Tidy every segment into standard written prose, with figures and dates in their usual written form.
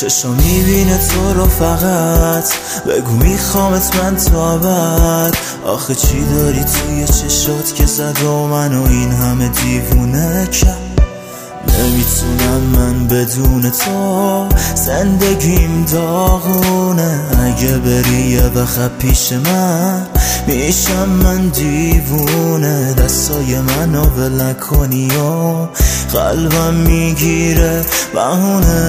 چشم میبینه تو رو فقط بگو میخوامت من تا بعد. آخه چی داری توی چشات که زد و منو این همه دیوونه کرد؟ نمیتونم من بدون تو، زندگیم داغونه. اگه بری یه وقت پیش من میشم من دیوونه. دستای منو ول کنی و قلبم میگیره بهونه.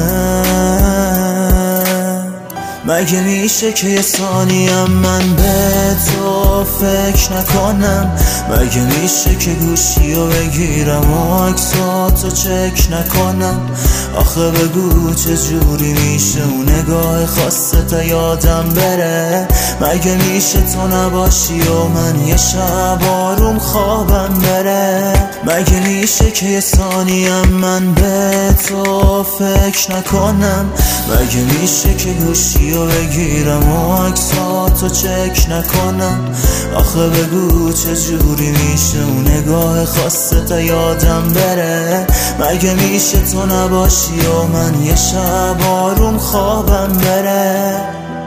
مگه میشه که یه ثانیم من به تو فکر نکنم؟ مگه میشه که گوشیو بگیرم و عکساتو چک نکنم؟ آخه بگو چجوری میشه اون نگاه خاصه تا یادم بره؟ مگه میشه تو نباشی و من یه شب آروم خوابم بره؟ مگه میشه که یه ثانیم من به تو فکر نکنم؟ مگه میشه که گوشیو بگیرم و عکساتو چک نکنم؟ آخه بگو چجوری میشه اون نگاه خاصه تا یادم بره؟ مگه میشه تو نباشی و من یه شب آروم خوابم بره؟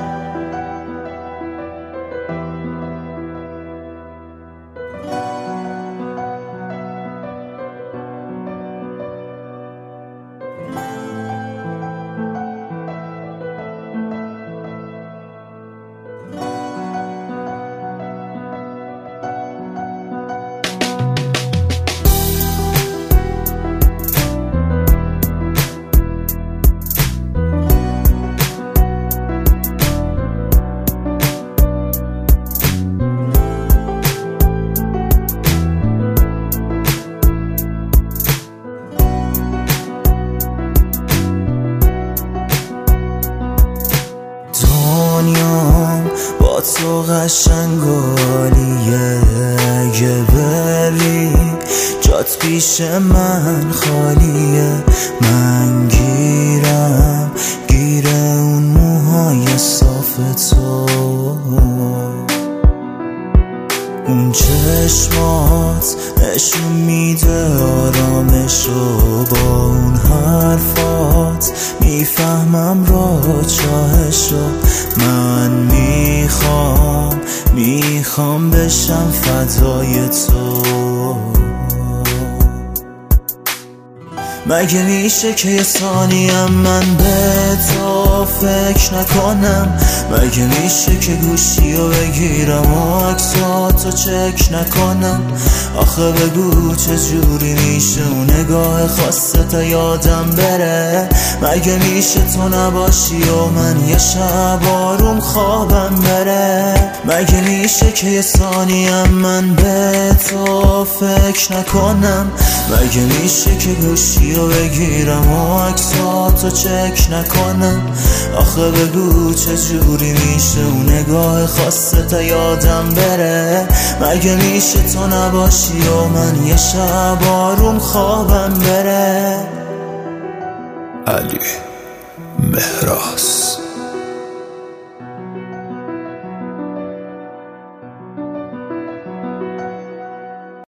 دنیام با تو قشنگ عالیه. اگه بری جات پیش من خالیه. من گیره اون موهای صاف تو، اون چشمات نشون میده آرامشو. با اون حرفات میفهمم راه چاهشو. من میخوام بشم فدای تو. مگه میشه که یه ثانیم من به تو فکر نکنم؟ مگه میشه که گوشیو بگیرم و عکساتو چک نکنم؟ آخه بگو چجوری میشه اون نگاه خاصه تا یادم بره؟ مگه میشه تو نباشی و من یه شب آروم خوابم بره؟ مگه میشه که یه ثانیم من به تو فکر نکنم؟ مگه میشه که گوشیو بگیرم و عکساتو چک نکنم؟ آخه بگو چجوری میشه اون نگاه خاصه تا یادم بره؟ مگه میشه تو نباشی و من یه شب آروم خوابم بره؟ علی مهراز.